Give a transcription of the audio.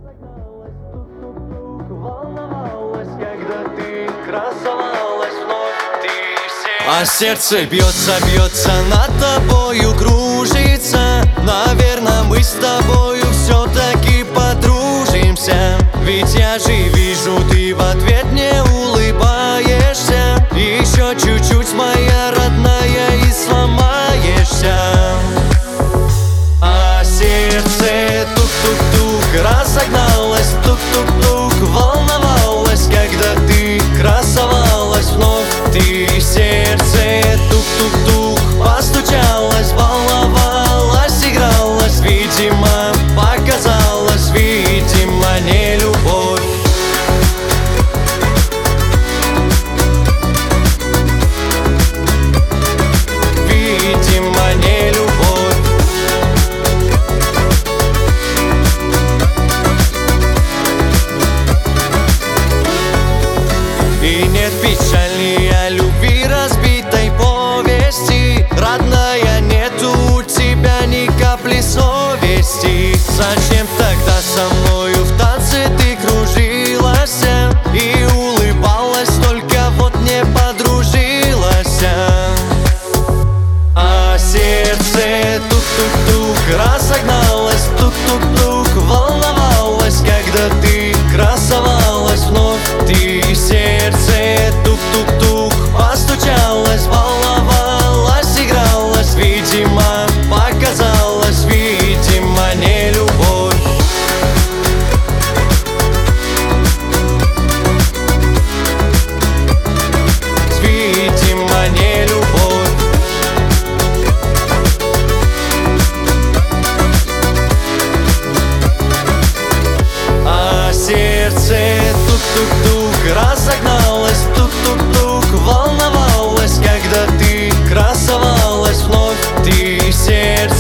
разогналась, тук-тук-тук, волновалась, когда ты красовалась вновь, а сердце бьется, бьется, над тобою кружится. Наверное, мы с тобою все-таки подружимся. Ведь я же вижу, ты в ответ не улыбаешься. Еще чуть-чуть, моя родная, и сломаешься. А сердце тук-тук-тук разогналось, тук-тук-тук волновалась, когда ты красовалась вновь. Ты сердце тук-тук-тук постучалась, волновалась, игралась. Видимо, показалось, видимо, не любовь. Видимо, не любовь. И нет печальнее любви, разбитой повести. Родная, нету у тебя ни капли совести. Зачем тогда со мною в танце ты кружилась и улыбалась, только вот не подружилась? А сердце тук-тук-тук разогналось, тук-тук-тук волновалась, когда ты красовалась вновь. Ты сердце тук-тук-тук постучалась, волновалась, игралась. Видимо, показалось, видимо, не любовь. Видимо, не любовь. А сердце тук-тук-тук разогналось, тук-тук-тук волновалась, когда ты красовалась вновь. Ты сердце